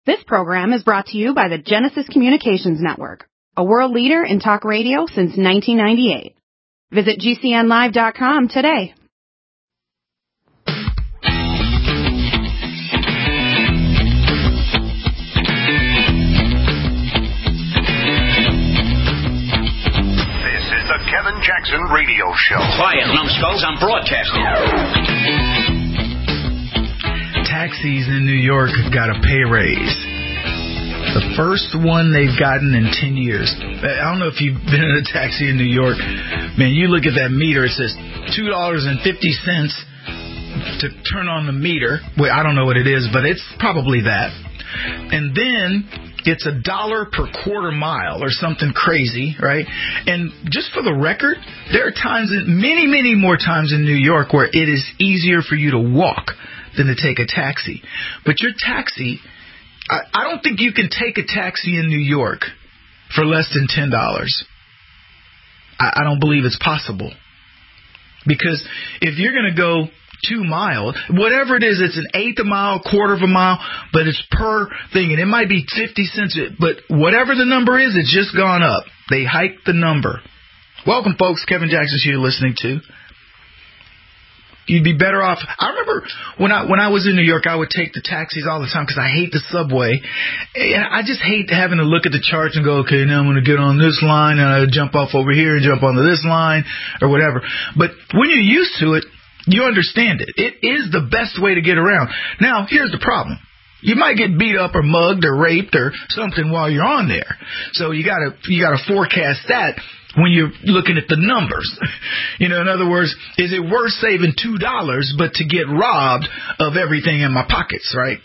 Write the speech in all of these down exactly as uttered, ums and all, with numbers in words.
This program is brought to you by the Genesis Communications Network, a world leader in talk radio since nineteen ninety-eight. Visit G C N live dot com today. This is the Kevin Jackson Radio Show. Quiet, numbskulls, I'm broadcasting. Taxis in New York got a pay raise. The first one they've gotten in ten years. I don't know if you've been in a taxi in New York. Man, you look at that meter, it says two dollars and fifty cents to turn on the meter. Well, I don't know what it is, but it's probably that. And then it's a dollar per quarter mile or something crazy, right? And just for the record, there are times, many, many more times in New York where it is easier for you to walk than to take a taxi. But your taxi, I, I don't think you can take a taxi in New York for less than ten dollars. I, I don't believe it's possible. Because if you're going to go two miles, whatever it is, it's an eighth of a mile, quarter of a mile, but it's per thing. And it might be fifty cents, but whatever the number is, it's just gone up. They hiked the number. Welcome, folks. Kevin Jackson's here listening to. You'd be better off. I remember when I when I was in New York, I would take the taxis all the time because I hate the subway. And I just hate having to look at the charts and go, okay, now I'm going to get on this line and I jump off over here and jump onto this line or whatever. But when you're used to it, you understand it. It is the best way to get around. Now, here's the problem. You might get beat up or mugged or raped or something while you're on there. So you gotta you gotta forecast that when you're looking at the numbers. You know, in other words, is it worth saving two dollars but to get robbed of everything in my pockets, right?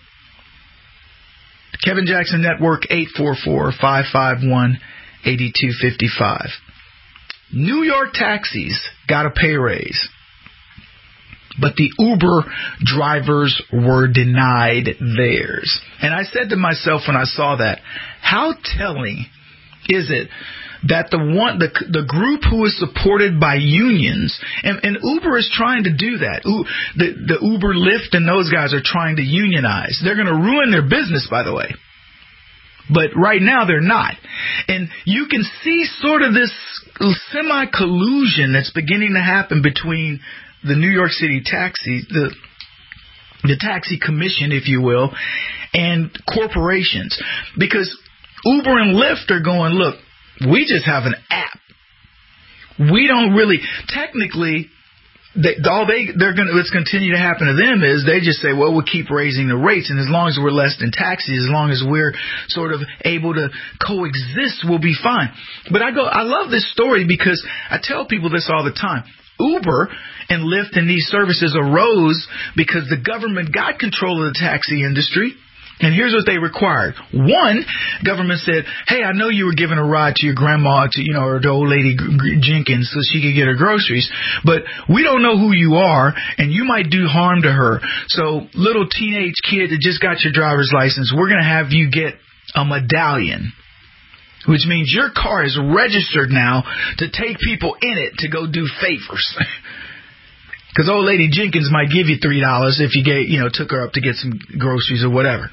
Kevin Jackson Network, eight four four, five five one, eight two five five. New York taxis got a pay raise, but the Uber drivers were denied theirs. And I said to myself when I saw that, how telling is it that the one the the group who is supported by unions, and, and Uber is trying to do that. The, the Uber, Lyft, and those guys are trying to unionize. They're going to ruin their business, by the way. But right now they're not. And you can see sort of this semi-collusion that's beginning to happen between the New York City taxi, the the taxi commission, if you will, and corporations. Because Uber and Lyft are going, look, we just have an app. We don't really, technically, they, all they they're going to what's continue to happen to them is they just say, well, we'll keep raising the rates, and as long as we're less than taxis, as long as we're sort of able to coexist, we'll be fine. But I go, I love this story because I tell people this all the time. Uber and Lyft and these services arose because the government got control of the taxi industry. And here's what they required. One, government said, hey, I know you were giving a ride to your grandma, to, you know, or the old lady Jenkins so she could get her groceries, but we don't know who you are, and you might do harm to her. So little teenage kid that just got your driver's license, we're going to have you get a medallion, which means your car is registered now to take people in it to go do favors. Because old lady Jenkins might give you three dollars if you get, you know, took her up to get some groceries or whatever.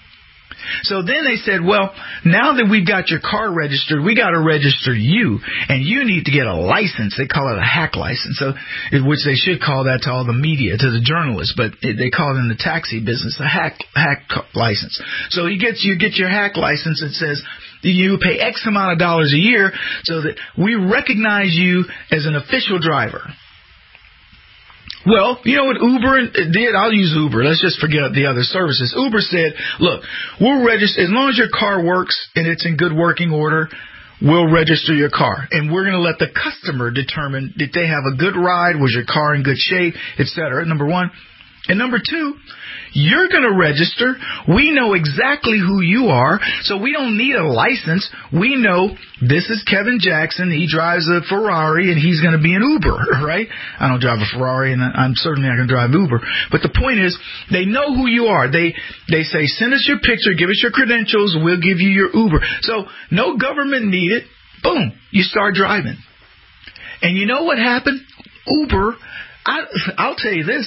So then they said, well, now that we've got your car registered, we got to register you, and you need to get a license. They call it a hack license, so which they should call that to all the media, to the journalists, but they call it in the taxi business a hack hack license. So you get you get your hack license. It says you pay X amount of dollars a year so that we recognize you as an official driver. Well, you know what Uber did? I'll use Uber. Let's just forget the other services. Uber said, look, we'll register, as long as your car works and it's in good working order, we'll register your car. And we're going to let the customer determine, did they have a good ride? Was your car in good shape? Et cetera. Number one. And number two, you're going to register. We know exactly who you are, so we don't need a license. We know this is Kevin Jackson. He drives a Ferrari, and he's going to be an Uber, right? I don't drive a Ferrari, and I'm certainly not going to drive Uber. But the point is, they know who you are. They they say, send us your picture, give us your credentials, we'll give you your Uber. So no government needed. Boom, you start driving. And you know what happened? Uber, I, I'll tell you this.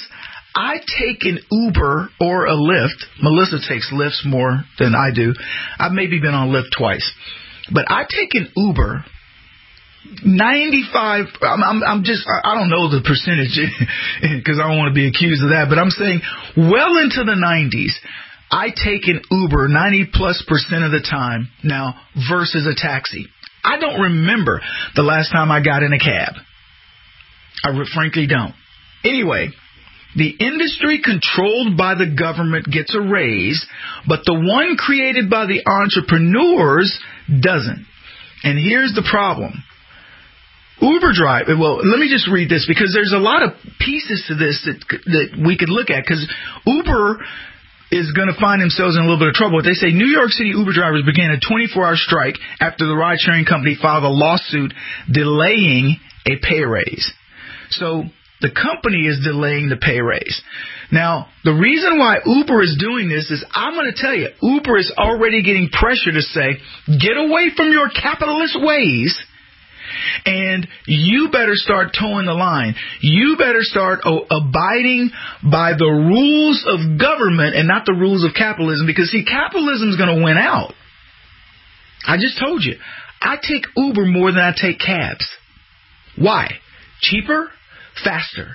I take an Uber or a Lyft. Melissa takes Lyfts more than I do. I've maybe been on Lyft twice. But I take an Uber, ninety-five, I'm, I'm, I'm just, I don't know the percentage because I don't want to be accused of that, but I'm saying well into the nineties, I take an Uber ninety plus percent of the time now versus a taxi. I don't remember the last time I got in a cab. I re- frankly don't. Anyway, the industry controlled by the government gets a raise, but the one created by the entrepreneurs doesn't. And here's the problem. Uber drive, well, let me just read this because there's a lot of pieces to this that that we could look at because Uber is going to find themselves in a little bit of trouble. They say New York City Uber drivers began a twenty-four hour strike after the ride-sharing company filed a lawsuit delaying a pay raise. So the company is delaying the pay raise. Now, the reason why Uber is doing this is I'm going to tell you, Uber is already getting pressure to say, get away from your capitalist ways and you better start towing the line. You better start o- abiding by the rules of government and not the rules of capitalism because, see, capitalism is going to win out. I just told you, I take Uber more than I take cabs. Why? Cheaper? Faster.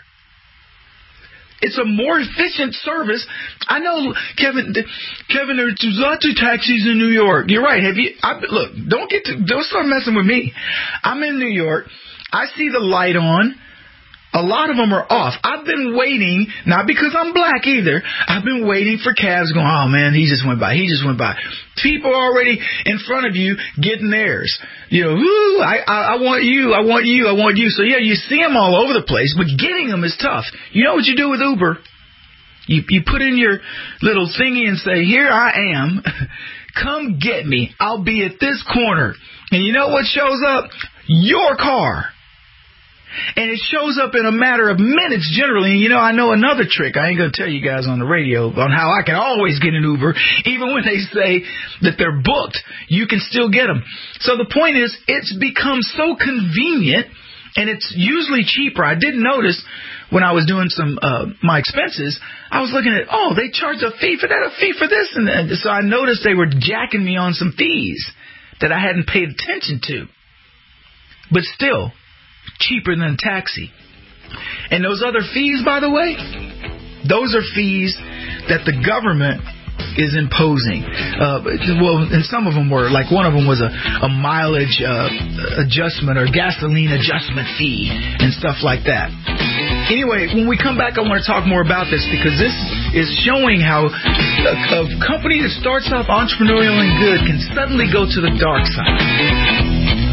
It's a more efficient service. I know, Kevin. Kevin, there's lots of taxis in New York. You're right. Have you? I, look, don't get to. Don't start messing with me. I'm in New York. I see the light on. A lot of them are off. I've been waiting, not because I'm black either. I've been waiting for cabs going, oh, man, he just went by. He just went by. People are already in front of you getting theirs. You know, woo, I, I, I want you, I want you, I want you. So, yeah, you see them all over the place, but getting them is tough. You know what you do with Uber? You, you put in your little thingy and say, here I am. Come get me. I'll be at this corner. And you know what shows up? Your car. And it shows up in a matter of minutes generally. And, you know, I know another trick. I ain't going to tell you guys on the radio on how I can always get an Uber. Even when they say that they're booked, you can still get them. So the point is, it's become so convenient, and it's usually cheaper. I did notice when I was doing some uh, my expenses, I was looking at, oh, they charge a fee for that, a fee for this. And, and so I noticed they were jacking me on some fees that I hadn't paid attention to. But still, cheaper than a taxi. And those other fees, by the way, those are fees that the government is imposing. Uh, well, and some of them were, like one of them was a, a mileage uh, adjustment or gasoline adjustment fee and stuff like that. Anyway, when we come back, I want to talk more about this because this is showing how a, a company that starts off entrepreneurial and good can suddenly go to the dark side.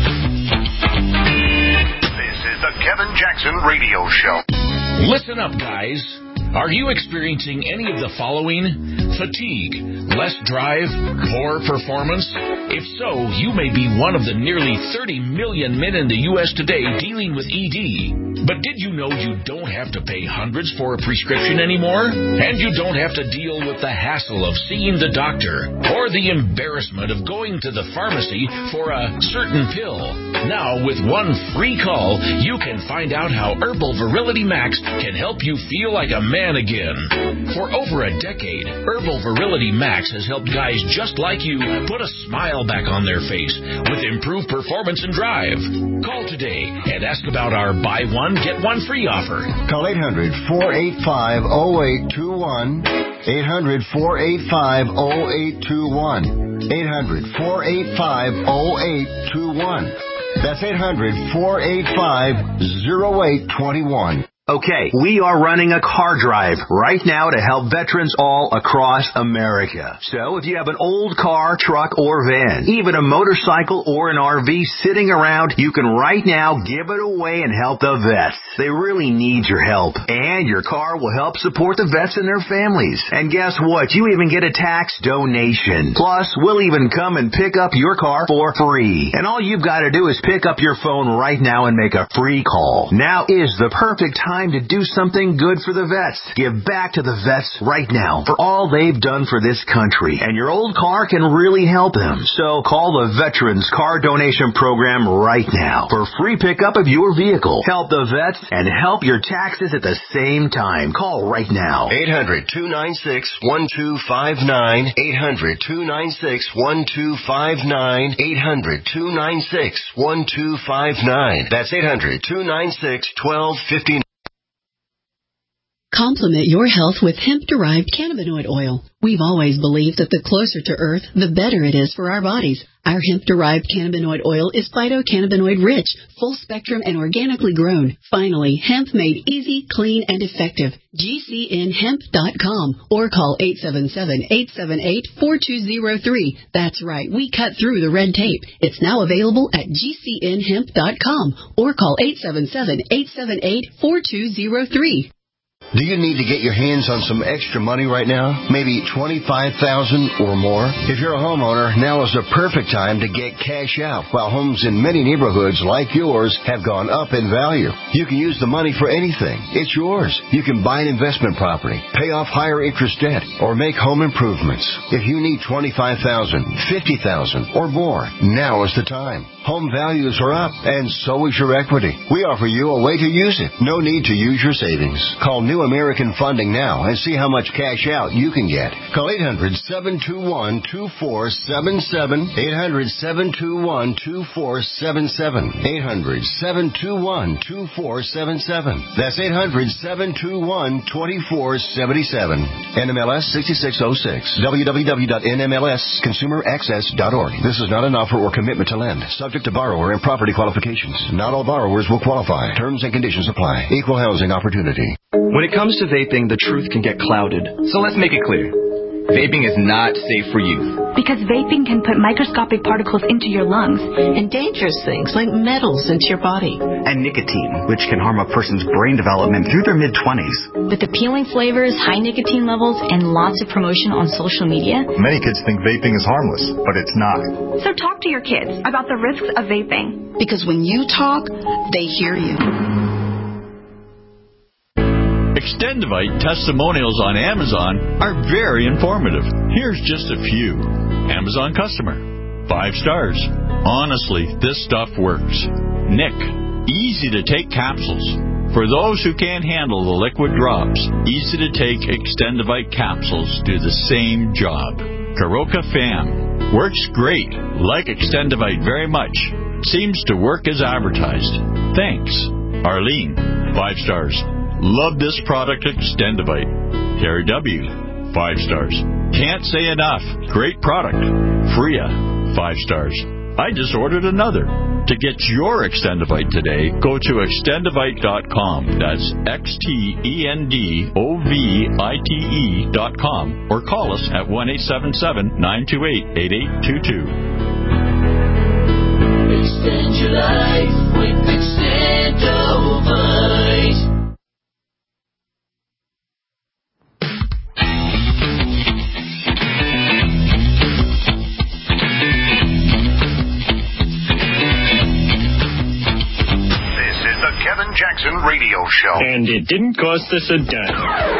The Kevin Jackson Radio Show. Listen up, guys. Are you experiencing any of the following? Fatigue, less drive, poor performance? If so, you may be one of the nearly thirty million men in the U S today dealing with E D. But did you know you don't have to pay hundreds for a prescription anymore? And you don't have to deal with the hassle of seeing the doctor or the embarrassment of going to the pharmacy for a certain pill. Now, with one free call, you can find out how Herbal Virility Max can help you feel like a man again. For over a decade, Herbal Virility Max has helped guys just like you put a smile back on their face with improved performance and drive. Call today and ask about our buy one, get one free offer. Call eight hundred, four eight five, oh eight two one. eight hundred, four eight five, oh eight two one. eight hundred, four eight five, oh eight two one. That's eight hundred, four eight five, oh eight two one. Okay, we are running a car drive right now to help veterans all across America. So if you have an old car, truck, or van, even a motorcycle or an R V sitting around, you can right now give it away and help the vets. They really need your help. And your car will help support the vets and their families. And guess what? You even get a tax donation. Plus, we'll even come and pick up your car for free. And all you've got to do is pick up your phone right now and make a free call. Now is the perfect time time to do something good for the vets. Give back to the vets right now for all they've done for this country, and your old car can really help them. So call the Veterans Car Donation Program right now for free pickup of your vehicle. Help the vets and help your taxes at the same time. Call right now. eight hundred, two nine six, one two five nine. eight hundred, two nine six, one two five nine. eight hundred, two nine six, one two five nine. That's eight hundred, two nine six, one two five nine. Complement your health with hemp-derived cannabinoid oil. We've always believed that the closer to Earth, the better it is for our bodies. Our hemp-derived cannabinoid oil is phytocannabinoid-rich, full-spectrum, and organically grown. Finally, hemp made easy, clean, and effective. G C N hemp dot com or call eight seven seven, eight seven eight, four two zero three. That's right, we cut through the red tape. It's now available at G C N hemp dot com or call eight seven seven, eight seven eight, four two zero three. Do you need to get your hands on some extra money right now? Maybe twenty-five thousand dollars or more? If you're a homeowner, now is the perfect time to get cash out. While homes in many neighborhoods like yours have gone up in value, you can use the money for anything. It's yours. You can buy an investment property, pay off higher interest debt, or make home improvements. If you need twenty-five thousand dollars, fifty thousand dollars, or more, now is the time. Home values are up, and so is your equity. We offer you a way to use it. No need to use your savings. Call New American Funding now and see how much cash out you can get. Call eight hundred, seven two one, two four seven seven. eight hundred, seven two one, two four seven seven. eight hundred, seven two one, two four seven seven. That's eight hundred, seven two one, two four seven seven. N M L S sixty-six oh six. w w w dot n m l s consumer access dot org. This is not an offer or commitment to lend. Subject to borrower and property qualifications. Not all borrowers will qualify. Terms and conditions apply. Equal housing opportunity. When it comes to vaping, the truth can get clouded. So let's make it clear. Vaping is not safe for youth. Because vaping can put microscopic particles into your lungs. And dangerous things like metals into your body. And nicotine, which can harm a person's brain development through their mid-twenties. With appealing flavors, high nicotine levels, and lots of promotion on social media. Many kids think vaping is harmless, but it's not. So talk to your kids about the risks of vaping. Because when you talk, they hear you. Extendivite testimonials on Amazon are very informative. Here's just a few. Amazon customer. Five stars. Honestly, this stuff works. Nick. Easy to take capsules. For those who can't handle the liquid drops, easy to take Extendivite capsules do the same job. Karoka Fam. Works great. Like Extendivite very much. Seems to work as advertised. Thanks. Arlene. Five stars. Love this product, Extendivite. Terry W. Five stars. Can't say enough. Great product. Freya. Five stars. I just ordered another. To get your Extendivite today, go to extendivite dot com. That's X T E N D O V I T E dot com. Or call us at one eight seven seven, nine two eight, eight eight two two. Extend your life with Extendivite. Kevin Jackson Radio Show. And it didn't cost us a dime.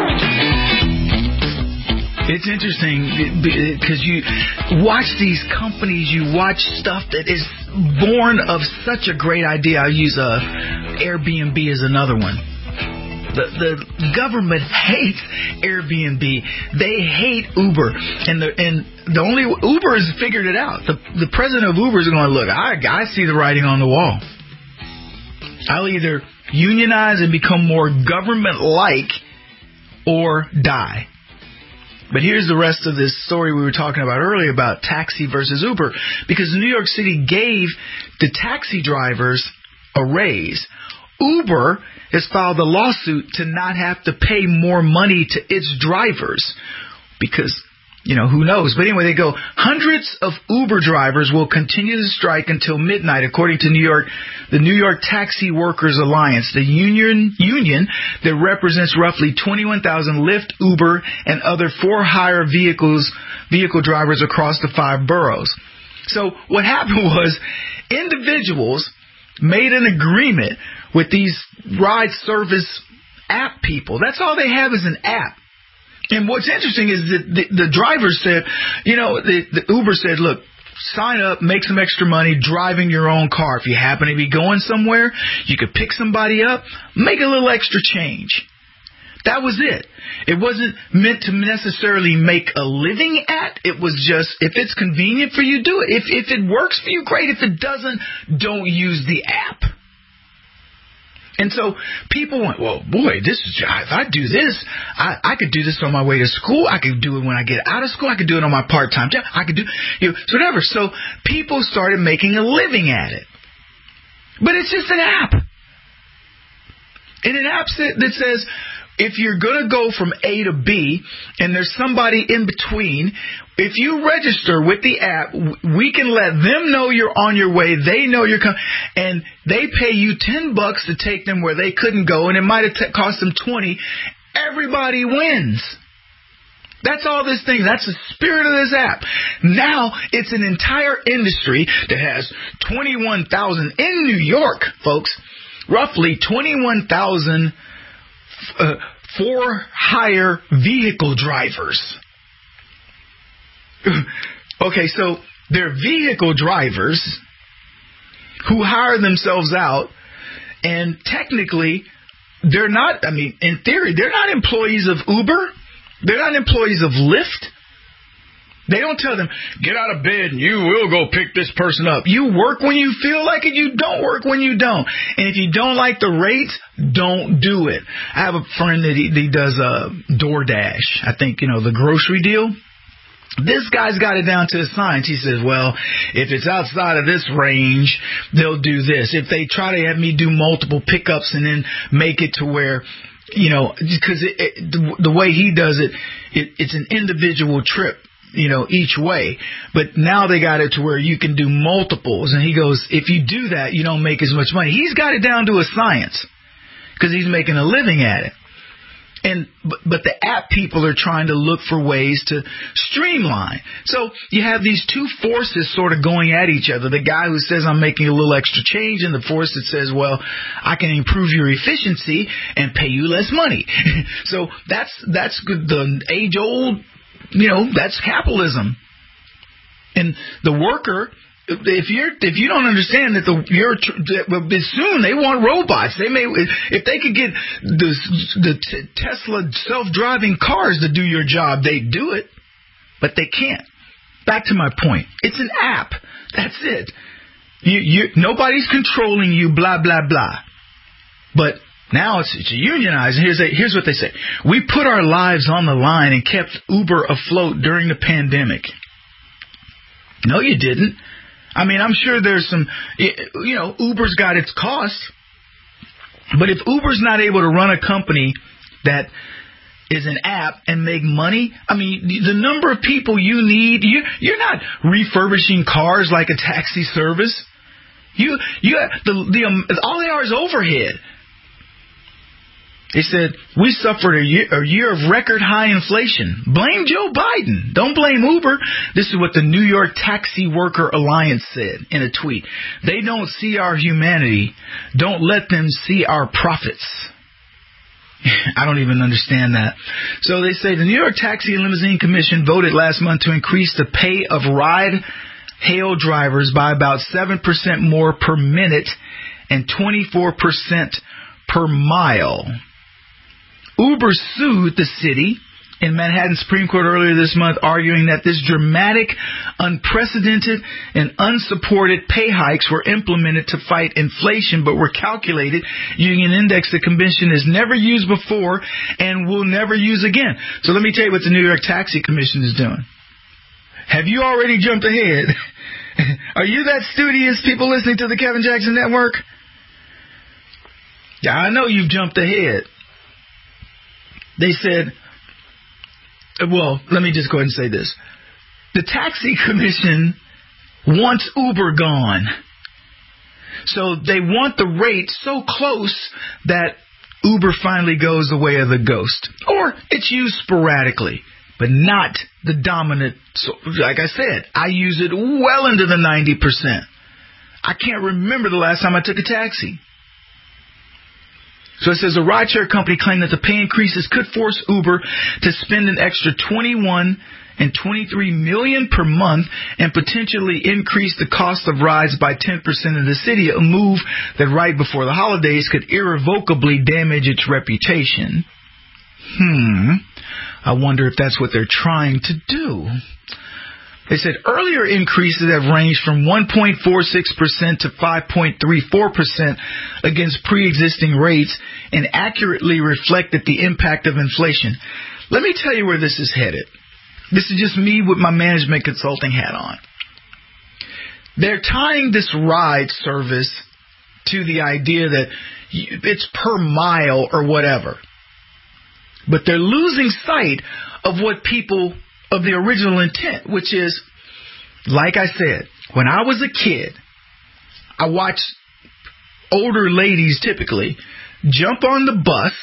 It's interesting because you watch these companies, you watch stuff that is born of such a great idea. I'll use uh, Airbnb as another one. The, the government hates Airbnb. They hate Uber. And the and the only Uber has figured it out. The, the president of Uber is going, look, I, I see the writing on the wall. I'll either unionize and become more government-like or die. But here's the rest of this story we were talking about earlier about taxi versus Uber. Because New York City gave the taxi drivers a raise. Uber has filed a lawsuit to not have to pay more money to its drivers. Because, you know, who knows? But anyway, they go, hundreds of Uber drivers will continue to strike until midnight, according to New York, the New York Taxi Workers Alliance, the union union that represents roughly twenty-one thousand Lyft, Uber, and other for-hire vehicles, vehicle drivers across the five boroughs. So what happened was individuals made an agreement with these ride service app people. That's all they have is an app. And what's interesting is that the, the driver said, you know, the, the Uber said, look, sign up, make some extra money driving your own car. If you happen to be going somewhere, you could pick somebody up, make a little extra change. That was it. It wasn't meant to necessarily make a living at. It was just, if it's convenient for you, do it. If if it works for you, great. If it doesn't, don't use the app. And so people went, well, boy, this is, if I do this, I, I could do this on my way to school. I could do it when I get out of school. I could do it on my part-time job. I could do, you know, so whatever. So people started making a living at it. But it's just an app. And an app that says, if you're going to go from A to B and there's somebody in between, if you register with the app, we can let them know you're on your way. They know you're coming, and they pay you ten bucks to take them where they couldn't go, and it might have t- cost them twenty. Everybody wins. That's all this thing. That's the spirit of this app. Now it's an entire industry that has twenty-one thousand in New York, folks. Roughly twenty-one thousand uh, for hire vehicle drivers. Okay, so they're vehicle drivers who hire themselves out, and technically they're not, I mean, in theory, they're not employees of Uber. They're not employees of Lyft. They don't tell them, get out of bed and you will go pick this person up. You work when you feel like it. You don't work when you don't. And if you don't like the rates, don't do it. I have a friend that he, he does a DoorDash. I think, you know, the grocery deal. This guy's got it down to a science. He says, well, if it's outside of this range, they'll do this. If they try to have me do multiple pickups and then make it to where, you know, because it, it, the, the way he does it, it, it's an individual trip, you know, each way. But now they got it to where you can do multiples. And he goes, if you do that, you don't make as much money. He's got it down to a science because he's making a living at it. And but, but the app people are trying to look for ways to streamline. So you have these two forces sort of going at each other. The guy who says I'm making a little extra change, and the force that says, well, I can improve your efficiency and pay you less money. So that's that's good. The age old, you know, that's capitalism. And the worker, if you're if you don't understand that the you're that soon they want robots. They may if they could get the the t- Tesla self-driving cars to do your job, they do it, but they can't. Back to my point. It's an app. That's it. You you nobody's controlling you. Blah blah blah. But now it's, it's unionized. And here's a, here's what they say: we put our lives on the line and kept Uber afloat during the pandemic. No, you didn't. I mean, I'm sure there's some, you know, Uber's got its costs. But if Uber's not able to run a company that is an app and make money, I mean, the number of people you need, you, you're not refurbishing cars like a taxi service. You, you, the, the, um, all they are is overhead. They said, we suffered a year, a year of record high inflation. Blame Joe Biden. Don't blame Uber. This is what the New York Taxi Worker Alliance said in a tweet. They don't see our humanity. Don't let them see our profits. I don't even understand that. So they say the New York Taxi and Limousine Commission voted last month to increase the pay of ride-hail drivers by about seven percent more per minute and twenty-four percent per mile. Uber sued the city in Manhattan Supreme Court earlier this month, arguing that this dramatic, unprecedented, and unsupported pay hikes were implemented to fight inflation, but were calculated using an index the commission has never used before and will never use again. So let me tell you what the New York Taxi Commission is doing. Have you already jumped ahead? Are you that studious, people listening to the Kevin Jackson Network? Yeah, I know you've jumped ahead. They said, well, let me just go ahead and say this. The Taxi Commission wants Uber gone. So they want the rate so close that Uber finally goes the way of the ghost. Or it's used sporadically, but not the dominant. So, like I said, I use it well into the ninety percent. I can't remember the last time I took a taxi. So it says a rideshare company claimed that the pay increases could force Uber to spend an extra twenty-one and twenty-three million per month and potentially increase the cost of rides by ten percent in the city, a move that right before the holidays could irrevocably damage its reputation. Hmm. I wonder if that's what they're trying to do. They said earlier increases have ranged from one point four six percent to five point three four percent against pre-existing rates and accurately reflected the impact of inflation. Let me tell you where this is headed. This is just me with my management consulting hat on. They're tying this ride service to the idea that it's per mile or whatever. But they're losing sight of what people, of the original intent, which is, like I said, when I was a kid, I watched older ladies typically jump on the bus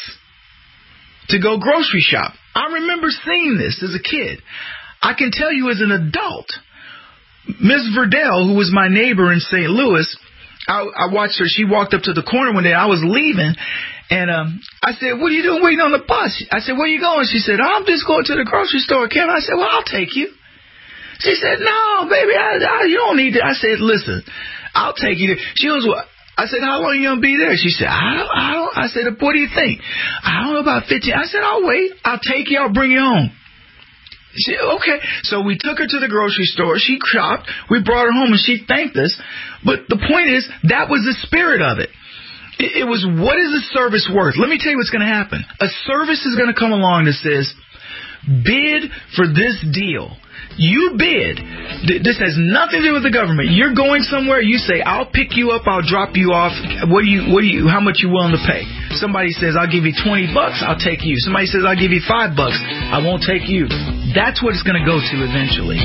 to go grocery shop. I remember seeing this as a kid. I can tell you as an adult, Miss Verdell, who was my neighbor in Saint Louis, I, I watched her. She walked up to the corner one day. I was leaving, and um, I said, "What are you doing waiting on the bus?" I said, "Where are you going?" She said, "I'm just going to the grocery store, Kevin." I said, "Well, I'll take you." She said, "No, baby, I, I, you don't need to." I said, "Listen, I'll take you there." She goes, "What?" I said, "How long are you going to be there?" She said, I don't, I don't. I said, "What do you think?" "I don't know, about fifteen. I said, "I'll wait. I'll take you. I'll bring you home." She, okay. So we took her to the grocery store. She shopped. We brought her home, and she thanked us. But the point is, that was the spirit of it. It, it was, what is the service worth? Let me tell you what's going to happen. A service is going to come along that says, bid for this deal. You bid. This has nothing to do with the government. You're going somewhere. You say, "I'll pick you up. I'll drop you off. What do you? What do you? How much you willing to pay?" Somebody says, "I'll give you twenty bucks. I'll take you." Somebody says, "I'll give you five bucks. I won't take you." That's what it's going to go to eventually.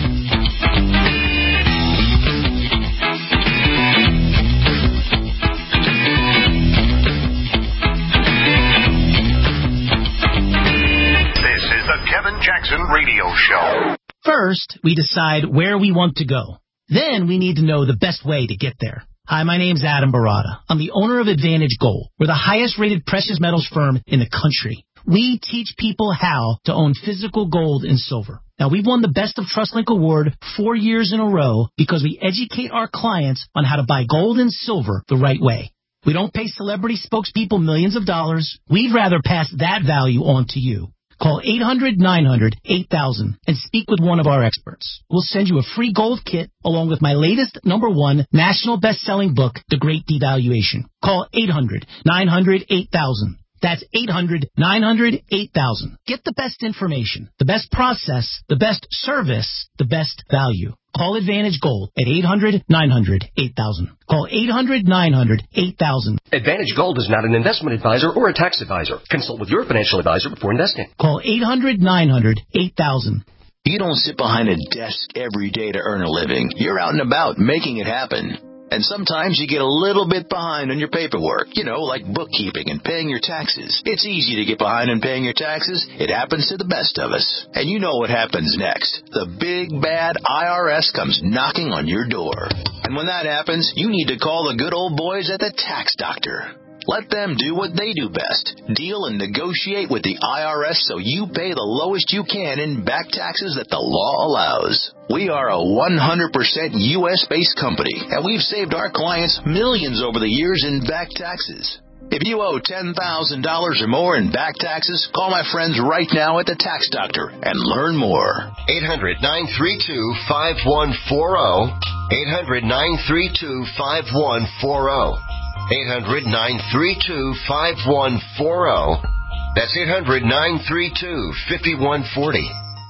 This is the Kevin Jackson Radio Show. First, we decide where we want to go. Then we need to know the best way to get there. Hi, my name's Adam Barada. I'm the owner of Advantage Gold. We're the highest-rated precious metals firm in the country. We teach people how to own physical gold and silver. Now, we've won the Best of TrustLink Award four years in a row because we educate our clients on how to buy gold and silver the right way. We don't pay celebrity spokespeople millions of dollars. We'd rather pass that value on to you. Call eight hundred nine hundred eight thousand and speak with one of our experts. We'll send you a free gold kit along with my latest number one national best-selling book, The Great Devaluation. Call eight hundred nine hundred eight thousand. That's eight hundred nine hundred eight thousand. Get the best information, the best process, the best service, the best value. Call Advantage Gold at eight hundred nine hundred eight thousand. Call eight hundred nine hundred eight thousand. Advantage Gold is not an investment advisor or a tax advisor. Consult with your financial advisor before investing. Call eight hundred nine hundred eight thousand. You don't sit behind a desk every day to earn a living. You're out and about making it happen. And sometimes you get a little bit behind on your paperwork, you know, like bookkeeping and paying your taxes. It's easy to get behind on paying your taxes. It happens to the best of us. And you know what happens next. The big, bad I R S comes knocking on your door. And when that happens, you need to call the good old boys at the Tax Doctor. Let them do what they do best. Deal and negotiate with the I R S so you pay the lowest you can in back taxes that the law allows. We are a one hundred percent U S-based company, and we've saved our clients millions over the years in back taxes. If you owe ten thousand dollars or more in back taxes, call my friends right now at the Tax Doctor and learn more. eight hundred nine three two five one four zero. eight hundred nine three two five one four zero. eight hundred nine three two five one four zero. That's eight hundred nine three two five one four zero.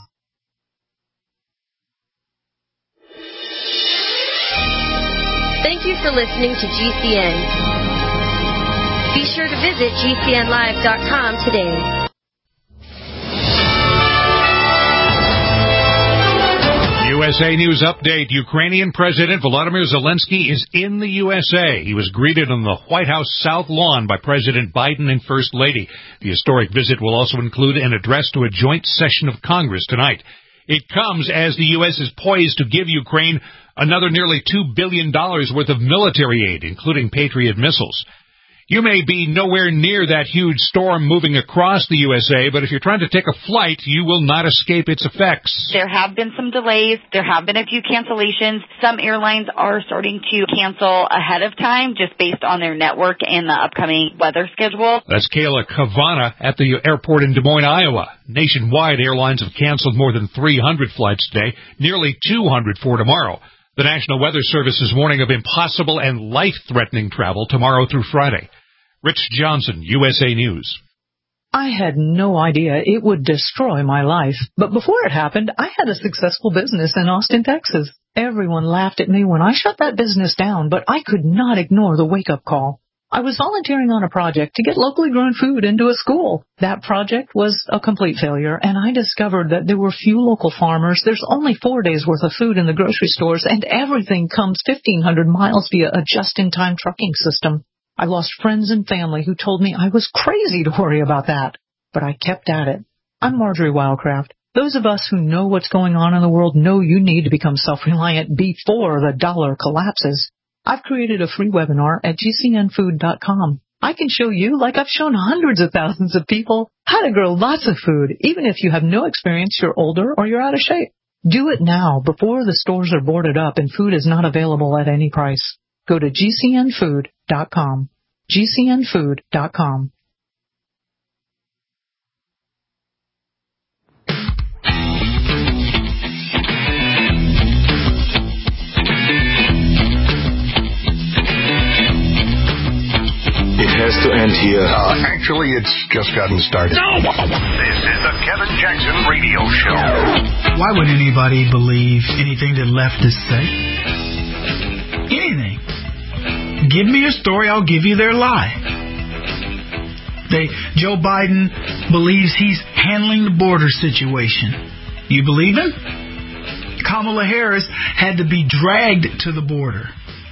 Thank you for listening to G C N. Be sure to visit G C N live dot com today. U S A News Update. Ukrainian President Volodymyr Zelensky is in the U S A. He was greeted on the White House South Lawn by President Biden and First Lady. The historic visit will also include an address to a joint session of Congress tonight. It comes as the U S is poised to give Ukraine another nearly two billion dollars worth of military aid, including Patriot missiles. You may be nowhere near that huge storm moving across the U S A, but if you're trying to take a flight, you will not escape its effects. There have been some delays. There have been a few cancellations. Some airlines are starting to cancel ahead of time just based on their network and the upcoming weather schedule. That's Kayla Kavana at the airport in Des Moines, Iowa. Nationwide, airlines have canceled more than three hundred flights today, nearly two hundred for tomorrow. The National Weather Service is warning of impossible and life-threatening travel tomorrow through Friday. Rich Johnson, U S A News. I had no idea it would destroy my life. But before it happened, I had a successful business in Austin, Texas. Everyone laughed at me when I shut that business down, but I could not ignore the wake-up call. I was volunteering on a project to get locally grown food into a school. That project was a complete failure, and I discovered that there were few local farmers. There's only four days' worth of food in the grocery stores, and everything comes fifteen hundred miles via a just-in-time trucking system. I lost friends and family who told me I was crazy to worry about that, but I kept at it. I'm Marjorie Wildcraft. Those of us who know what's going on in the world know you need to become self-reliant before the dollar collapses. I've created a free webinar at G C N food dot com. I can show you, like I've shown hundreds of thousands of people, how to grow lots of food, even if you have no experience, you're older, or you're out of shape. Do it now before the stores are boarded up and food is not available at any price. Go to G C N food dot com. G C N food dot com. It has to end here. Uh, actually, it's just gotten started. No! This is the Kevin Jackson Radio Show. Why would anybody believe anything that leftists say? Anything. Give me a story, I'll give you their lie. They, Joe Biden believes he's handling the border situation. You believe him? Kamala Harris had to be dragged to the border.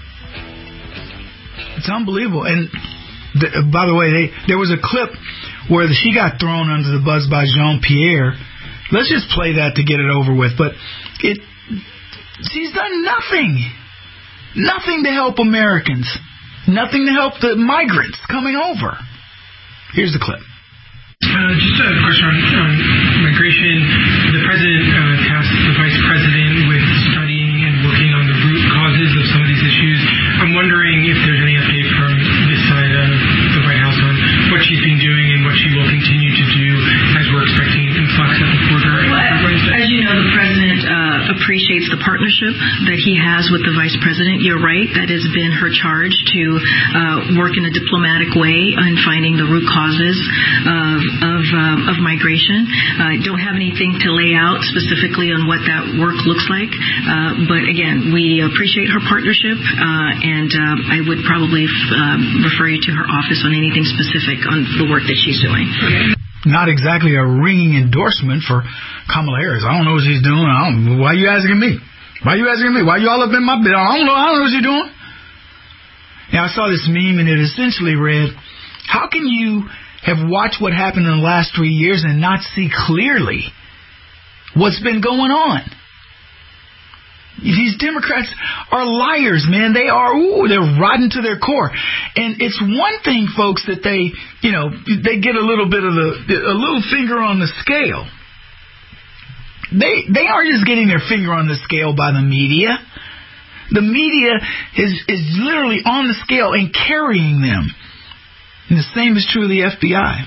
It's unbelievable. And The, by the way, they, there was a clip where the, she got thrown under the bus by Jean-Pierre. Let's just play that to get it over with. But it, she's done nothing. Nothing to help Americans. Nothing to help the migrants coming over. Here's the clip. Uh, just a question on, on migration. The president uh, tasked the vice president with studying and working on the root causes of some of these issues. I'm wondering if there's any update from this side of the White House on what she's been doing and what she will continue to do as we're expecting influx at the border. Well, as you know, the president uh, appreciates the partnership that he has with the vice president. You're right, that has been her charge to uh, work in a diplomatic way on finding the root causes of of, uh, of migration. I uh, don't have anything to lay out specifically on what that work looks like, uh, but again, we appreciate her partnership, uh, and uh, I would probably f- uh, refer you to her office on anything specific on the work that she's doing. Not exactly a ringing endorsement for Kamala Harris. I don't know what she's doing. I don't, why are you asking me? Why are you asking me? Why you all up in my bed? I don't know. I don't know what you're doing. Yeah, I saw this meme, and it essentially read, how can you have watched what happened in the last three years and not see clearly what's been going on? These Democrats are liars, man. They are, ooh, they're rotten to their core. And it's one thing, folks, that they, you know, they get a little bit of the, a little finger on the scale. They, they aren't just getting their finger on the scale by the media. The media is, is literally on the scale and carrying them. And the same is true of the F B I.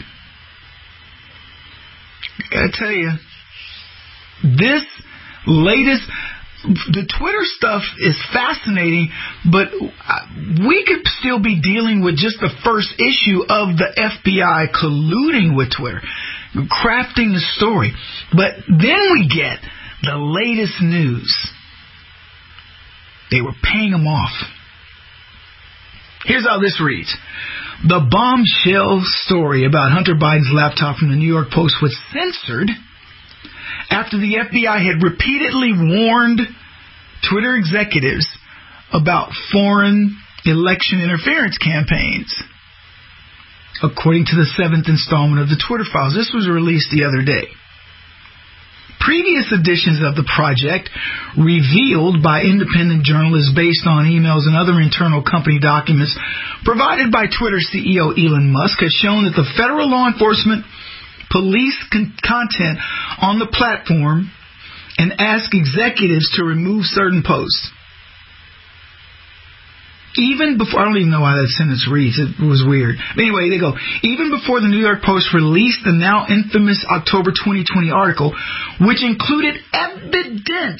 I gotta tell you, this latest, the Twitter stuff is fascinating, but we could still be dealing with just the first issue of the F B I colluding with Twitter, crafting the story. But then we get the latest news. They were paying them off. Here's how this reads. The bombshell story about Hunter Biden's laptop from the New York Post was censored after the F B I had repeatedly warned Twitter executives about foreign election interference campaigns. According to the seventh installment of the Twitter files, this was released the other day. Previous editions of the project, revealed by independent journalists based on emails and other internal company documents provided by Twitter C E O Elon Musk, has shown that the federal law enforcement police con- content on the platform and ask executives to remove certain posts. Even before, I don't even know why that sentence reads. It was weird. But anyway, they go, even before the New York Post released the now infamous October twenty twenty article, which included evidence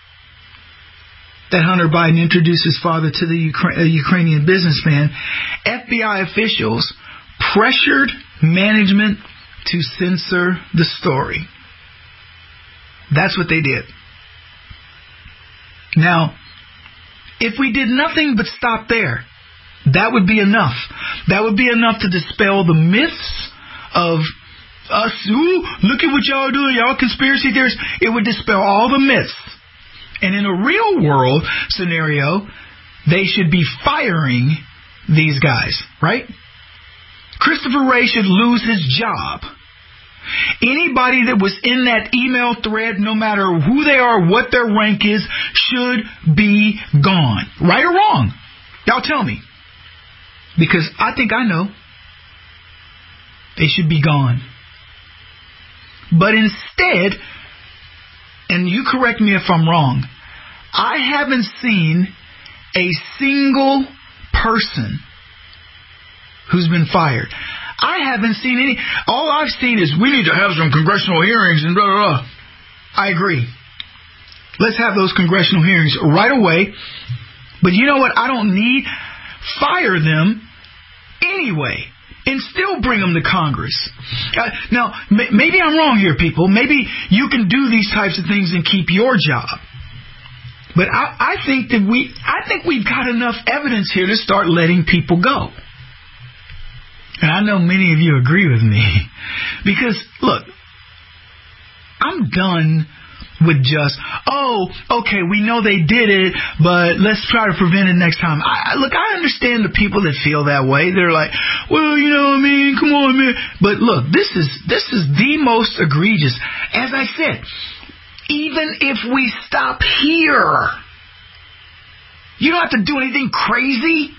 that Hunter Biden introduced his father to the Ukra- uh, Ukrainian businessman, F B I officials pressured management to censor the story. That's what they did. Now, if we did nothing but stop there, that would be enough. That would be enough to dispel the myths of us. Ooh, look at what y'all doing, y'all conspiracy theorists. It would dispel all the myths. And in a real world scenario, they should be firing these guys, right? Christopher Wray should lose his job. Anybody that was in that email thread, no matter who they are, what their rank is, should be gone. Right or wrong? Y'all tell me. Because I think I know. They should be gone. But instead, and you correct me if I'm wrong, I haven't seen a single person who's been fired. I haven't seen any. All I've seen is we need to have some congressional hearings and blah, blah, blah. I agree. Let's have those congressional hearings right away. But you know what? I don't need. Fire them anyway and still bring them to Congress. Uh, now, m- maybe I'm wrong here, people. Maybe you can do these types of things and keep your job. But I, I think that we, I think we've got enough evidence here to start letting people go. And I know many of you agree with me. Because, look, I'm done with just, oh, okay, we know they did it, but let's try to prevent it next time. I, look, I understand the people that feel that way. They're like, well, you know what I mean, come on, man. But look, this is this is the most egregious. As I said, even if we stop here, you don't have to do anything crazy.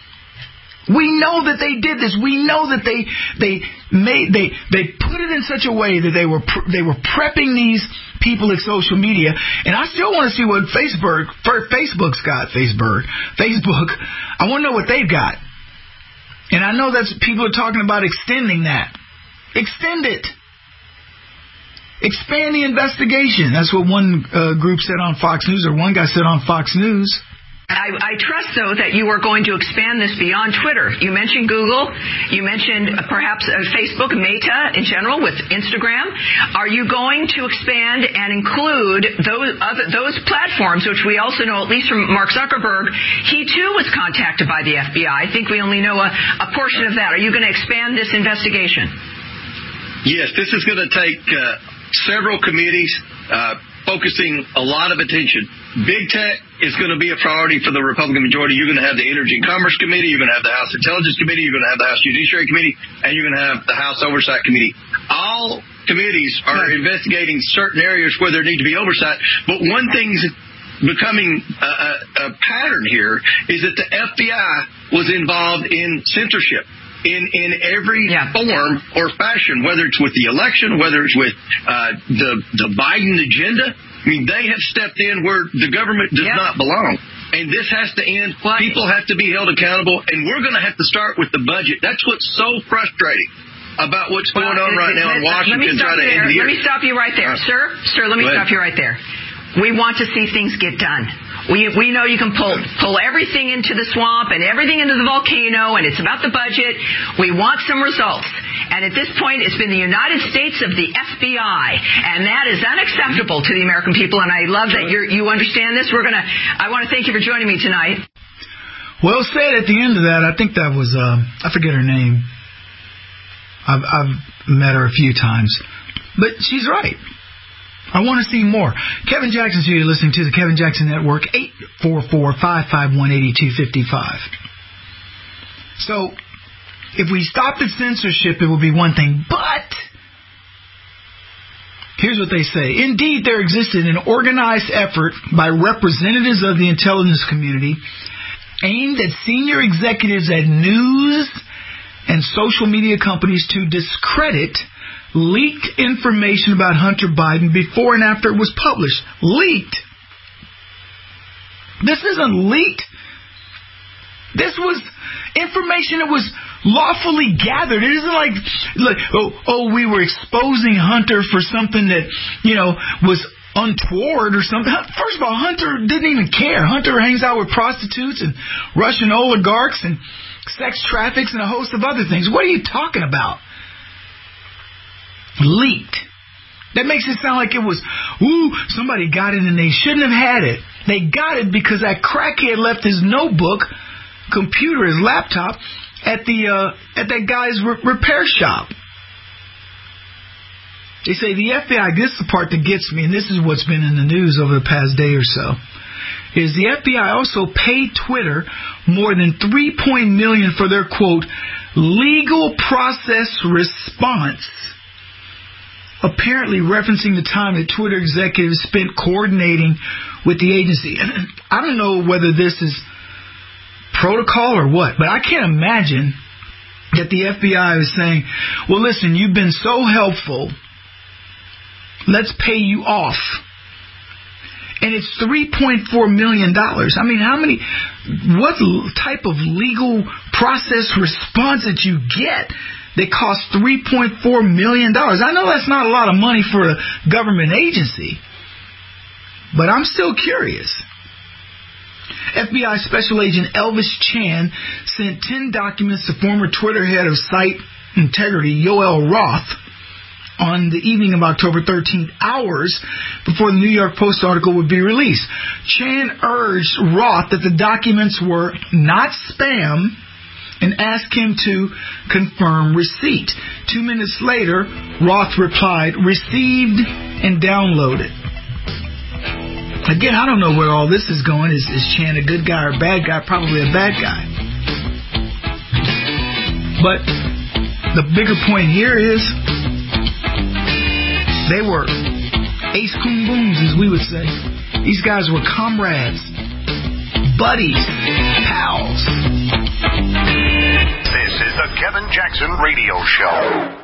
We know that they did this. We know that they they made they they put it in such a way that they were they were prepping these people at social media. And I still want to see what Facebook Facebook's got. Facebook Facebook. I want to know what they've got. And I know that's people are talking about extending that. Extend it. Expand the investigation. That's what one uh, group said on Fox News, or one guy said on Fox News. I, I trust, though, that you are going to expand this beyond Twitter. You mentioned Google. You mentioned uh, perhaps uh, Facebook, Meta in general, with Instagram. Are you going to expand and include those other, those platforms, which we also know, at least from Mark Zuckerberg, he, too, was contacted by the F B I. I think we only know a, a portion of that. Are you going to expand this investigation? Yes, this is going to take uh, several committees uh, focusing a lot of attention. Big tech is going to be a priority for the Republican majority. You're going to have the Energy and Commerce Committee. You're going to have the House Intelligence Committee. You're going to have the House Judiciary Committee. And you're going to have the House Oversight Committee. All committees are right. investigating certain areas where there need to be oversight. But one thing's becoming a, a, a pattern here is that the F B I was involved in censorship. In, in every yeah. form or fashion, whether it's with the election, whether it's with uh, the the Biden agenda. I mean, they have stepped in where the government does yeah. not belong. And this has to end. What? People have to be held accountable. And we're going to have to start with the budget. That's what's so frustrating about what's well, going on right it, now it, in Washington. Trying to end the year. Let me stop you right there. Uh, sir, sir, let me stop you right there. We want to see things get done. We we know you can pull pull everything into the swamp and everything into the volcano, and it's about the budget. We want some results. And at this point, it's been the United States of the F B I, and that is unacceptable to the American people. And I love that you you understand this. We're gonna. I want to thank you for joining me tonight. Well said. At the end of that, I think that was uh, I forget her name. I've I've met her a few times, but she's right. I want to see more. Kevin Jackson's here. You're listening to the Kevin Jackson Network, eight four four, five five one, eight two five five. So, if we stop the censorship, it will be one thing. But, Here's what they say. Indeed, there existed an organized effort by representatives of the intelligence community aimed at senior executives at news and social media companies to discredit leaked information about Hunter Biden before and after it was published. Leaked. This isn't leaked. This was information that was lawfully gathered. It isn't like, like oh, oh, we were exposing Hunter for something that, you know, was untoward or something. First of all, Hunter didn't even care. Hunter hangs out with prostitutes and Russian oligarchs and sex traffics and a host of other things. What are you talking about? Leaked. That makes it sound like it was, ooh, somebody got it and they shouldn't have had it. They got it because that crackhead left his notebook, computer, his laptop at the uh, at that guy's re- repair shop. They say the F B I, this is the part that gets me, and this is what's been in the news over the past day or so, is the F B I also paid Twitter more than three point million for their, quote, legal process response, apparently referencing the time that Twitter executives spent coordinating with the agency. I don't know whether this is protocol or what, but I can't imagine that the F B I is saying, well, listen, you've been so helpful, let's pay you off. And it's three point four million dollars. I mean, how many, what type of legal process response that you get that costs three point four million dollars? I know that's not a lot of money for a government agency, but I'm still curious. F B I Special Agent Elvis Chan sent ten documents to former Twitter head of site integrity, Yoel Roth, on the evening of October thirteenth, hours before the New York Post article would be released. Chan urged Roth that the documents were not spam and asked him to confirm receipt. Two minutes later, Roth replied, received and downloaded. Again, I don't know where all this is going. Is, is Chan a good guy or a bad guy? Probably a bad guy. But the bigger point here is they were ace coon booms, as we would say. These guys were comrades, buddies, pals. This is the Kevin Jackson Radio Show.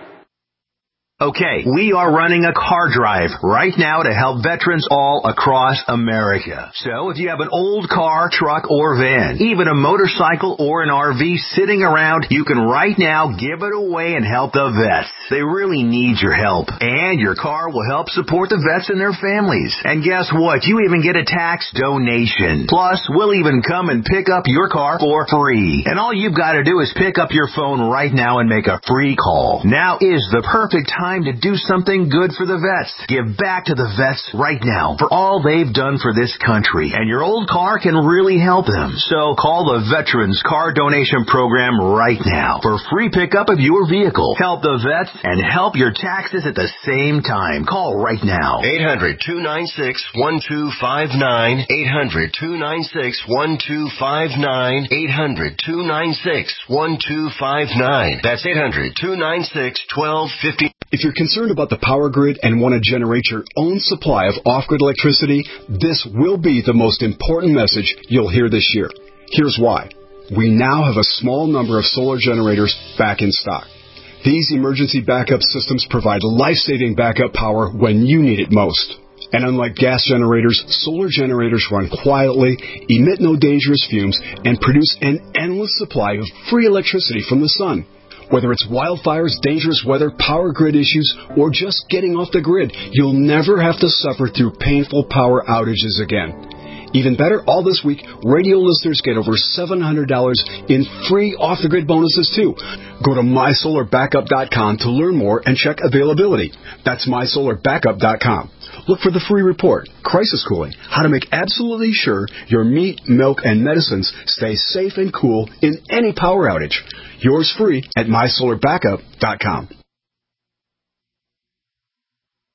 Okay, we are running a car drive right now to help veterans all across America. So if you have an old car, truck, or van, even a motorcycle or an R V sitting around, you can right now give it away and help the vets. They really need your help. And your car will help support the vets and their families. And guess what? You even get a tax donation. Plus, we'll even come and pick up your car for free. And all you've got to do is pick up your phone right now and make a free call. Now is the perfect time to do something good for the vets. Give back to the vets right now for all they've done for this country. And your old car can really help them. So call the Veterans Car Donation Program right now for free pickup of your vehicle. Help the vets and help your taxes at the same time. Call right now. eight hundred, two nine six, one two five nine. eight hundred, two nine six, one two five nine. eight hundred, two nine six, one two five nine. That's eight hundred, two nine six, one two five nine. If you're concerned about the power grid and want to generate your own supply of off-grid electricity, this will be the most important message you'll hear this year. Here's why. We now have a small number of solar generators back in stock. These emergency backup systems provide life-saving backup power when you need it most. And unlike gas generators, solar generators run quietly, emit no dangerous fumes, and produce an endless supply of free electricity from the sun. Whether it's wildfires, dangerous weather, power grid issues, or just getting off the grid, you'll never have to suffer through painful power outages again. Even better, all this week, radio listeners get over seven hundred dollars in free off-the-grid bonuses, too. Go to my solar backup dot com to learn more and check availability. That's my solar backup dot com. Look for the free report, Crisis Cooling, how to make absolutely sure your meat, milk, and medicines stay safe and cool in any power outage. Yours free at my solar backup dot com.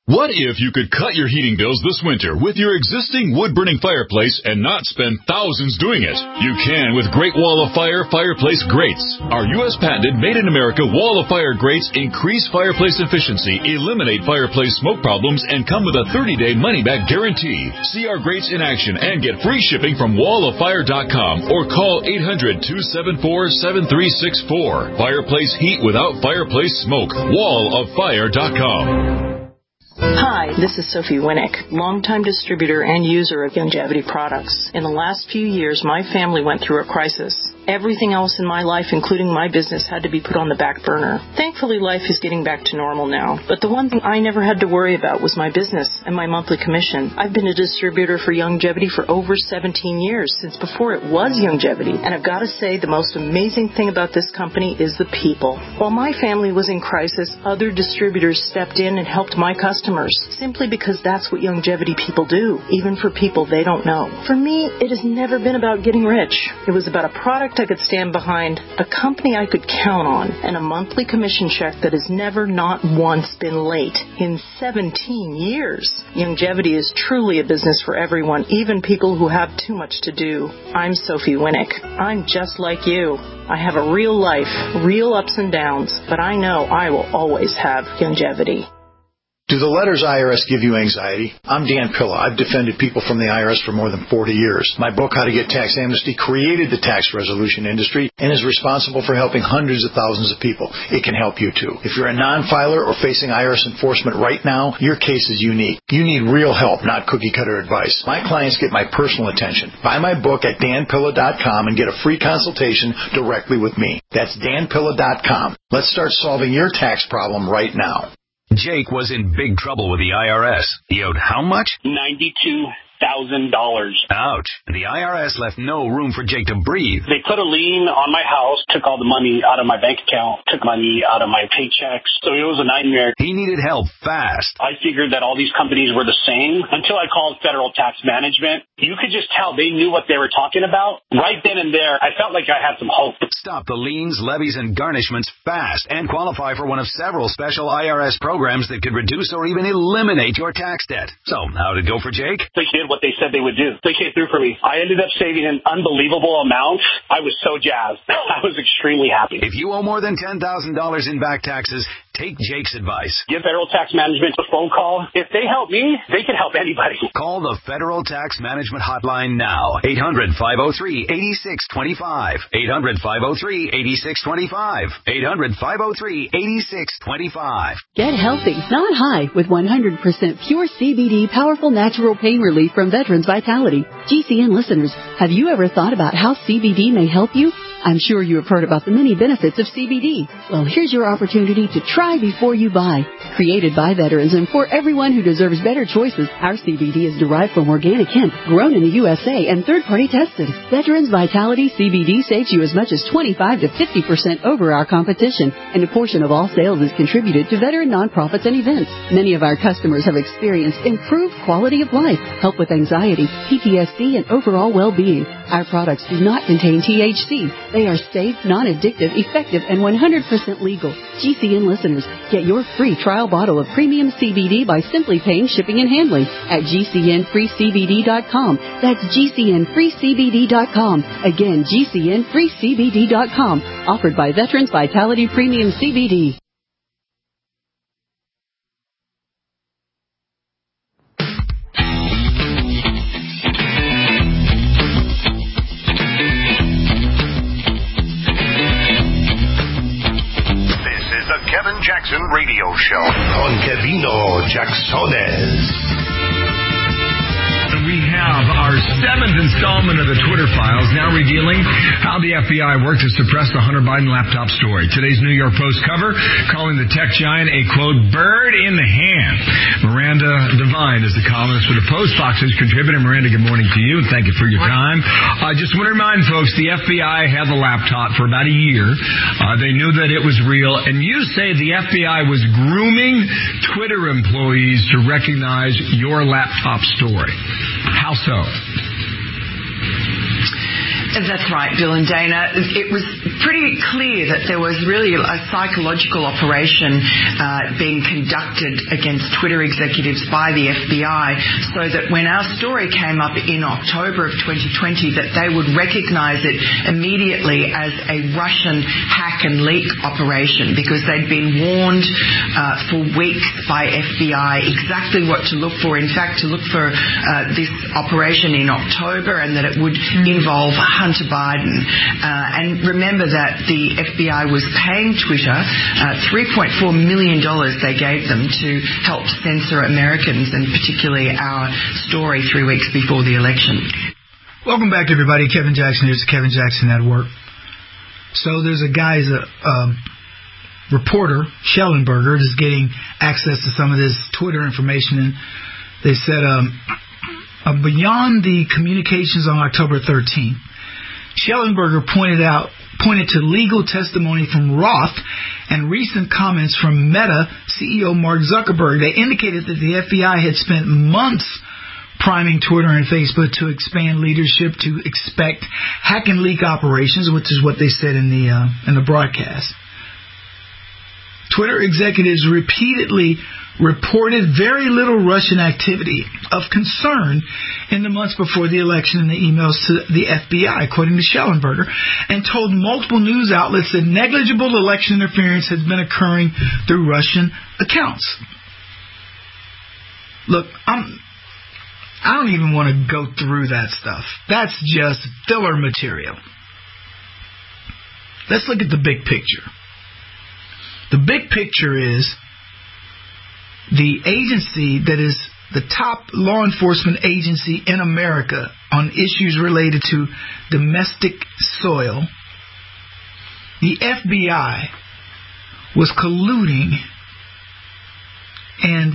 What if you could cut your heating bills this winter with your existing wood-burning fireplace and not spend thousands doing it? You can with Great Wall of Fire Fireplace Grates. Our U S patented made-in-America Wall of Fire grates increase fireplace efficiency, eliminate fireplace smoke problems, and come with a thirty-day money-back guarantee. See our grates in action and get free shipping from wall of fire dot com or call eight hundred, two seven four, seven three six four. Fireplace heat without fireplace smoke. wall of fire dot com. Hi, this is Sophie Winnick, longtime distributor and user of Youngevity products. In the last few years, my family went through a crisis. Everything else in my life, including my business, had to be put on the back burner. Thankfully, life is getting back to normal now. But the one thing I never had to worry about was my business and my monthly commission. I've been a distributor for Youngevity for over seventeen years, since before it was Youngevity. And I've got to say, the most amazing thing about this company is the people. While my family was in crisis, other distributors stepped in and helped my customers, simply because that's what Youngevity people do, even for people they don't know. For me, it has never been about getting rich. It was about a product I could stand behind, a company I could count on, and a monthly commission check that has never not once been late in seventeen years. Youngevity is truly a business for everyone, even people who have too much to do. I'm Sophie Winnick. I'm just like you. I have a real life, real ups and downs, but I know I will always have Youngevity. Do the letters I R S give you anxiety? I'm Dan Pilla. I've defended people from the I R S for more than forty years. My book, How to Get Tax Amnesty, created the tax resolution industry and is responsible for helping hundreds of thousands of people. It can help you too. If you're a non-filer or facing I R S enforcement right now, your case is unique. You need real help, not cookie-cutter advice. My clients get my personal attention. Buy my book at dan pilla dot com and get a free consultation directly with me. That's dan pilla dot com. Let's start solving your tax problem right now. Jake was in big trouble with the I R S. He owed how much? ninety-two thousand dollars. Ouch. The I R S left no room for Jake to breathe. They put a lien on my house, took all the money out of my bank account, took money out of my paychecks. So it was a nightmare. He needed help fast. I figured that all these companies were the same until I called Federal Tax Management. You could just tell they knew what they were talking about. Right then and there, I felt like I had some hope. Stop the liens, levies, and garnishments fast and qualify for one of several special I R S programs that could reduce or even eliminate your tax debt. So, how'd it go for Jake? They did what they said they would do. They came through for me. I ended up saving an unbelievable amount. I was so jazzed. I was extremely happy. If you owe more than ten thousand dollars in back taxes, take Jake's advice. Give Federal Tax Management a phone call. If they help me, they can help anybody. Call the Federal Tax Management Hotline now. eight hundred, five oh three, eight six two five. eight hundred, five oh three, eight six two five. eight hundred, five oh three, eight six two five. Get healthy, not high, with one hundred percent pure C B D powerful natural pain relief from Veterans Vitality. G C N listeners, have you ever thought about how C B D may help you? I'm sure you have heard about the many benefits of C B D. Well, here's your opportunity to try before you buy. Created by veterans and for everyone who deserves better choices, our C B D is derived from organic hemp, grown in the U S A and third-party tested. Veterans Vitality C B D saves you as much as twenty-five to fifty percent over our competition, and a portion of all sales is contributed to veteran nonprofits and events. Many of our customers have experienced improved quality of life, help with anxiety, P T S D, and overall well-being. Our products do not contain T H C. They are safe, non-addictive, effective, and one hundred percent legal. G C N listeners, get your free trial bottle of premium C B D by simply paying shipping and handling at G C N free C B D dot com. That's G C N free C B D dot com. Again, G C N free C B D dot com. Offered by Veterans Vitality Premium C B D. Kevin Jackson Radio Show on Kevino Jacksones. We have our seventh installment of the Twitter Files, now revealing how the F B I worked to suppress the Hunter Biden laptop story. Today's New York Post cover, calling the tech giant a, quote, bird in the hand. Miranda Devine is the columnist for the Post, Fox News contributor. Miranda, good morning to you, and thank you for your time. I uh, just want to remind folks, the F B I had the laptop for about a year. Uh, they knew that it was real, and you say the F B I was grooming Twitter employees to recognize your laptop story. How so? That's right, Bill and Dana. It was pretty clear that there was really a psychological operation uh, being conducted against Twitter executives by the F B I, so that when our story came up in October of twenty twenty, that they would recognize it immediately as a Russian hack and leak operation, because they'd been warned uh, for weeks by F B I exactly what to look for. In fact, to look for uh, this operation in October, and that it would involve Hunter Biden. Uh, and remember that the F B I was paying Twitter uh, three point four million dollars they gave them to help censor Americans, and particularly our story three weeks before the election. Welcome back, everybody. Kevin Jackson here. It's Kevin Jackson Network. So there's a guy, a um, reporter, Schellenberger, is getting access to some of this Twitter information, and they said um, uh, beyond the communications on October thirteenth, Schellenberger pointed out pointed to legal testimony from Roth and recent comments from Meta C E O Mark Zuckerberg. They indicated that the F B I had spent months priming Twitter and Facebook to expand leadership, to expect hack and leak operations, which is what they said in the uh, in the broadcast. Twitter executives repeatedly reported very little Russian activity of concern in the months before the election in the emails to the F B I, according to Schellenberger, and told multiple news outlets that negligible election interference has been occurring through Russian accounts. Look, I'm, I don't even want to go through that stuff. That's just filler material. Let's look at the big picture. The big picture is the agency that is the top law enforcement agency in America on issues related to domestic soil. The F B I was colluding, and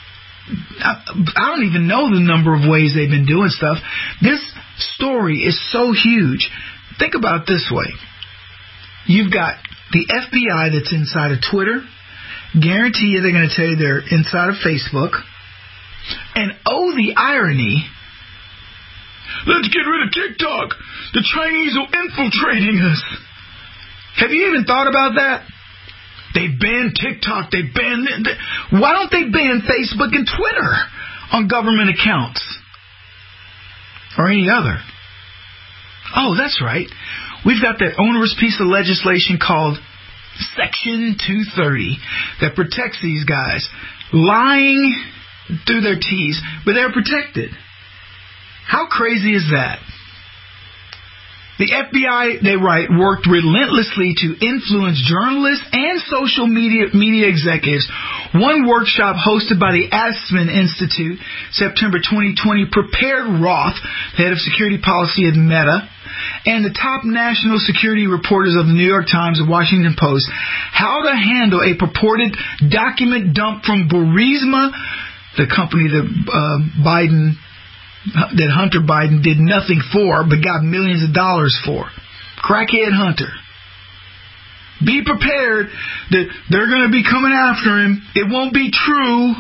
I don't even know the number of ways they've been doing stuff. This story is so huge. Think about it this way. You've got the F B I that's inside of Twitter. Guarantee you they're going to tell you they're inside of Facebook. And oh, the irony. Let's get rid of TikTok. The Chinese are infiltrating us. Have you even thought about that? They banned TikTok. They banned... They, why don't they ban Facebook and Twitter on government accounts? Or any other? Oh, that's right. We've got that onerous piece of legislation called Section two thirty that protects these guys lying through their teeth, but they're protected. How crazy is that? The F B I, they write, worked relentlessly to influence journalists and social media media executives. One workshop hosted by the Aspen Institute, September twenty twenty, prepared Roth, the head of security policy at Meta, and the top national security reporters of the New York Times and Washington Post how to handle a purported document dump from Burisma, the company that uh, Biden... that Hunter Biden did nothing for, but got millions of dollars for. Crackhead Hunter. Be prepared that they're going to be coming after him. It won't be true.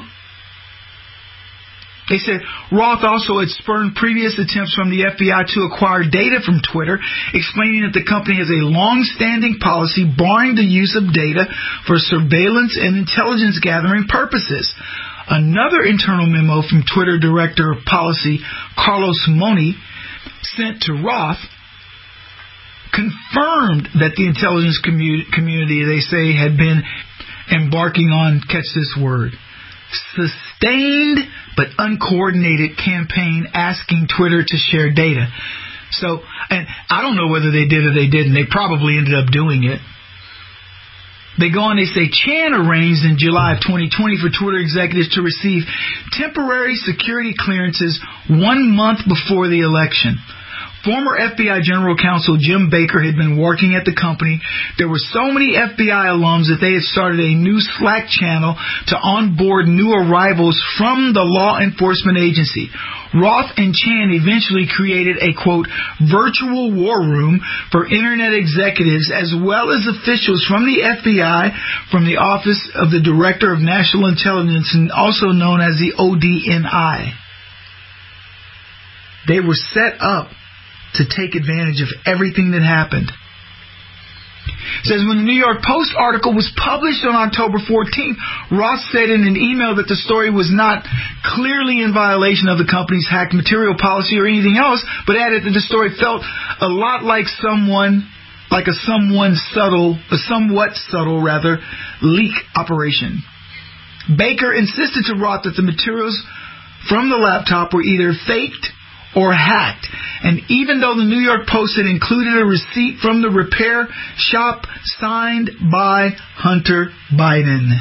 They said Roth also had spurned previous attempts from the F B I to acquire data from Twitter, explaining that the company has a long-standing policy barring the use of data for surveillance and intelligence gathering purposes. Another internal memo from Twitter Director of Policy Carlos Moni sent to Roth confirmed that the intelligence commu- community, they say, had been embarking on, catch this word, sustained but uncoordinated campaign asking Twitter to share data. So, and I don't know whether they did or they didn't. They probably ended up doing it. They go on, they say, Chan arranged in July of twenty twenty for Twitter executives to receive temporary security clearances one month before the election. Former F B I General Counsel Jim Baker had been working at the company. There were so many F B I alums that they had started a new Slack channel to onboard new arrivals from the law enforcement agency. Roth and Chan eventually created a, quote, virtual war room for Internet executives as well as officials from the F B I, from the Office of the Director of National Intelligence, and also known as the O D N I. They were set up to take advantage of everything that happened. It says, when the New York Post article was published on October fourteenth, Roth said in an email that the story was not clearly in violation of the company's hacked material policy or anything else, but added that the story felt a lot like someone, like a someone subtle, a somewhat subtle, rather, leak operation. Baker insisted to Roth that the materials from the laptop were either faked or hacked. And even though the New York Post had included a receipt from the repair shop signed by Hunter Biden.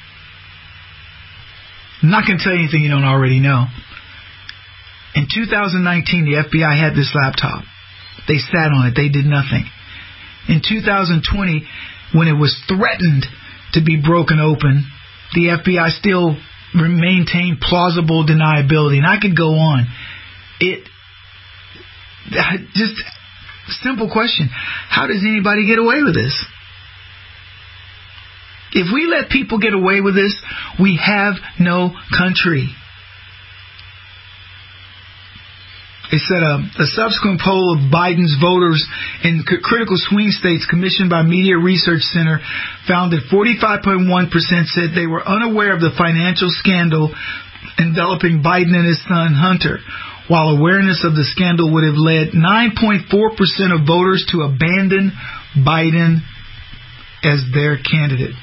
I'm not going to tell you anything you don't already know. In two thousand nineteen, the F B I had this laptop. They sat on it. They did nothing. In two thousand twenty, when it was threatened to be broken open, the F B I still maintained plausible deniability. And I could go on. It just simple question. How does anybody get away with this? If we let people get away with this, we have no country. It said a, a subsequent poll of Biden's voters in c- critical swing states commissioned by Media Research Center found that forty-five point one percent said they were unaware of the financial scandal enveloping Biden and his son Hunter, while awareness of the scandal would have led nine point four percent of voters to abandon Biden as their candidate.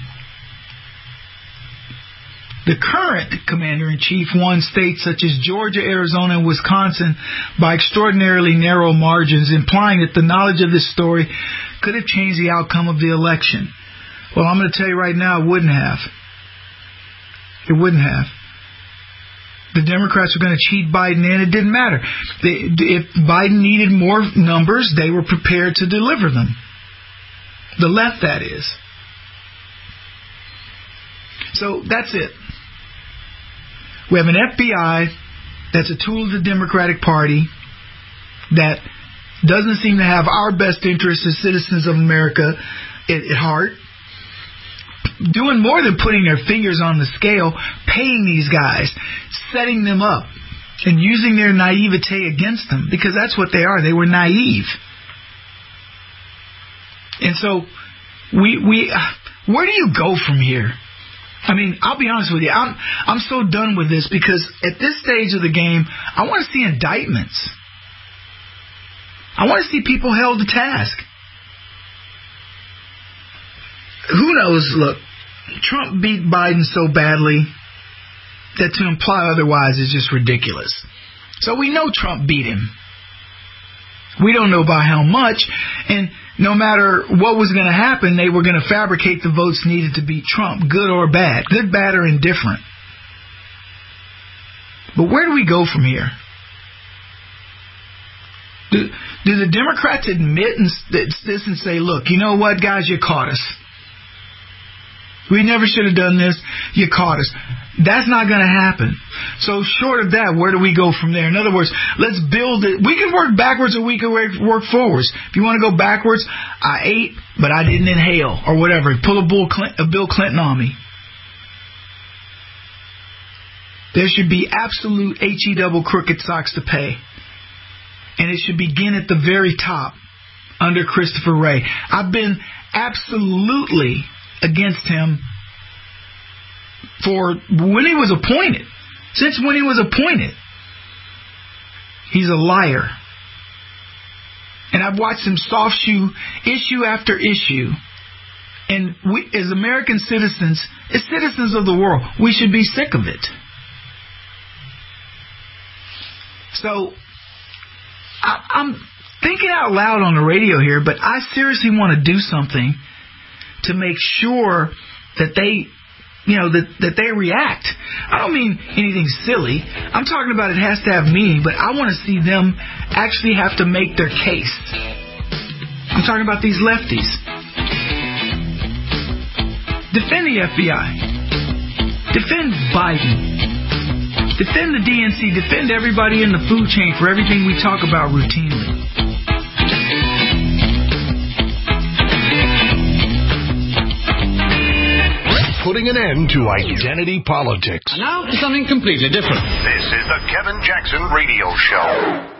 The current commander-in-chief won states such as Georgia, Arizona, and Wisconsin by extraordinarily narrow margins, implying that the knowledge of this story could have changed the outcome of the election. Well, I'm going to tell you right now, it wouldn't have. It wouldn't have. The Democrats were going to cheat Biden in. It didn't matter. They, if Biden needed more numbers, they were prepared to deliver them. The left, that is. So that's it. We have an F B I that's a tool of the Democratic Party that doesn't seem to have our best interests as citizens of America at, at heart. Doing more than putting their fingers on the scale, paying these guys, setting them up, and using their naivete against them, because that's what they are. They were naive. And so, we we where do you go from here? I mean, I'll be honest with you. I'm I'm so done with this, because at this stage of the game, I want to see indictments. I want to see people held to task. Who knows? Look, Trump beat Biden so badly that to imply otherwise is just ridiculous. So we know Trump beat him. We don't know by how much, and no matter what was going to happen, they were going to fabricate the votes needed to beat Trump, good or bad, good, bad, or indifferent. But where do we go from here? Do, do the Democrats admit this and say, look, you know what, guys, you caught us. We never should have done this. You caught us. That's not going to happen. So short of that, where do we go from there? In other words, let's build it. We can work backwards or we can work forwards. If you want to go backwards, I ate, but I didn't inhale, or whatever. Pull a, Bill Clinton, a Bill Clinton on me. There should be absolute H E double crooked socks to pay. And it should begin at the very top under Christopher Wray. I've been absolutely against him for when he was appointed. Since when he was appointed. He's a liar. And I've watched him soft shoe issue after issue. And we, as American citizens, as citizens of the world, we should be sick of it. So, I, I'm thinking out loud on the radio here, but I seriously want to do something to make sure that they, you know, that, that they react. I don't mean anything silly. I'm talking about it has to have meaning, but I want to see them actually have to make their case. I'm talking about these lefties. Defend the F B I. Defend Biden. Defend the D N C. Defend everybody in the food chain for everything we talk about routinely. Putting an end to identity politics. Now to something completely different. This is the Kevin Jackson Radio Show.